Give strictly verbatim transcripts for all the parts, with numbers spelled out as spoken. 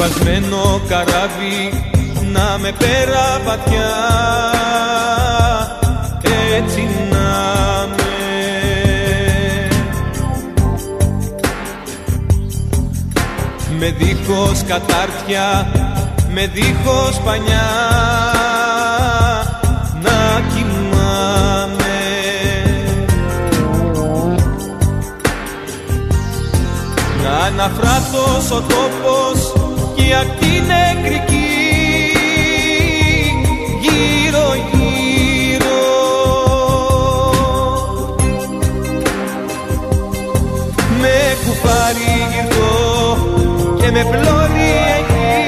σπασμένο καράβι να με πέρα βαθιά, έτσι να με. Με δίχως κατάρτια, με δίχως πανιά, να κοιμάμαι. Να αναφράτως ο τόπος κι η ακτή νεκρική, γύρω γύρω. Με κουφάρι γυρτώ και με πλώρη εκεί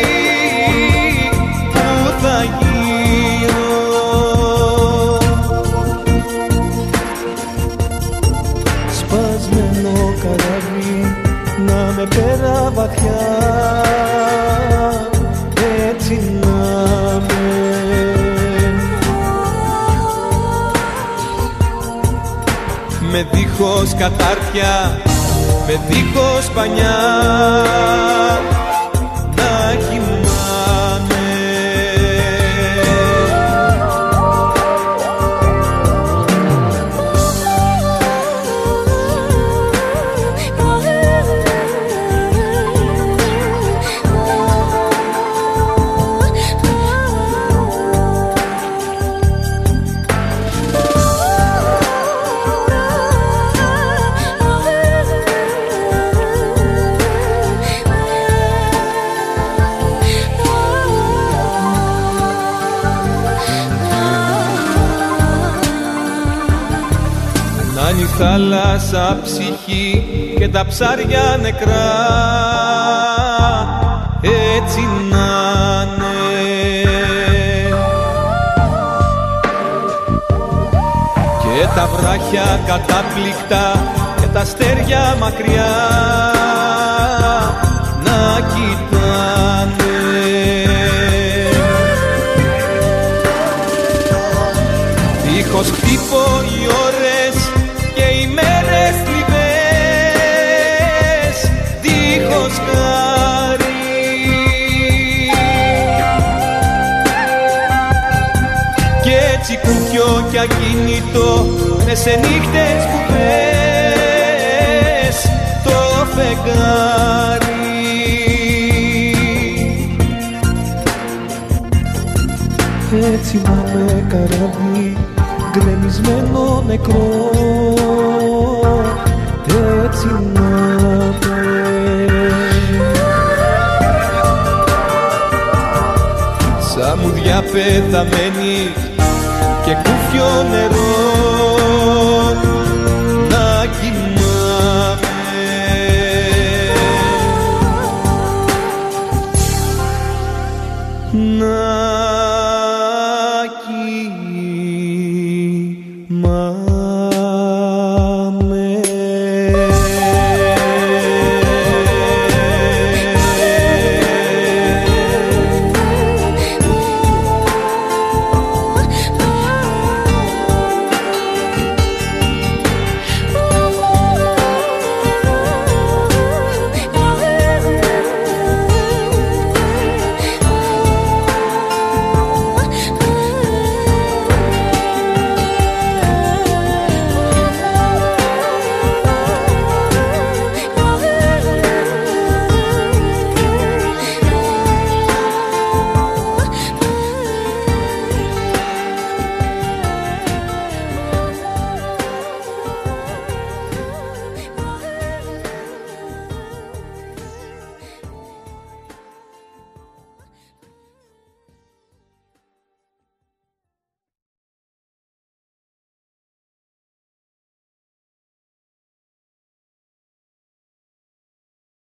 που θα γύρω. Σπασμένο καράβι να με πέρα βαθιά, έτσι να με. Με δίχως κατάρτια, με δίχως πανιά, να κοιμάμαι. Αν η θάλασσα ψυχή και τα ψάρια νεκρά, έτσι να'ναι. Και τα βράχια κατάπληκτα και τα αστέρια μακριά να κοιτάνε. Δίχως χτύπω οι ώρες και οι μέρες θλιβές, δίχως χάρη. Κι έτσι κουπιό κι ακίνητο μες σε νύχτες που πες το φεγγάρι. Έτσι να με καράβι γκρεμισμένο νεκρό, έτσι να με. Σαν μουδιά πεθαμένη και κούφιο νερό,